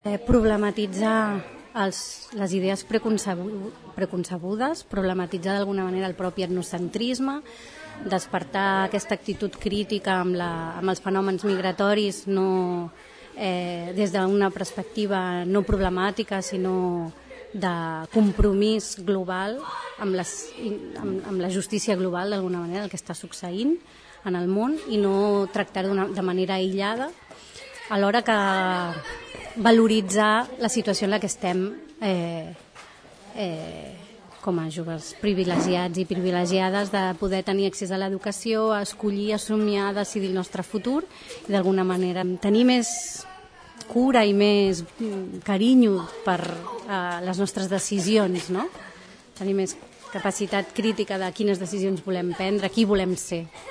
Problematitzar les idees preconcebudes, problematitzar d'alguna manera el propi etnocentrisme, despertar aquesta actitud crítica amb els fenòmens migratoris no des d'una perspectiva no problemàtica, sinó de compromís global amb la justícia global, d'alguna manera, el que està succeint en el món, i no tractar-ho de manera aïllada, alhora que valoritzar la situació en la que estem com a joves privilegiats i privilegiades, de poder tenir accés a l'educació, a escollir, a somiar, a decidir el nostre futur i d'alguna manera tenir més cura i més carinyo per les nostres decisions, no? Tenir més capacitat crítica de quines decisions volem prendre, qui volem ser.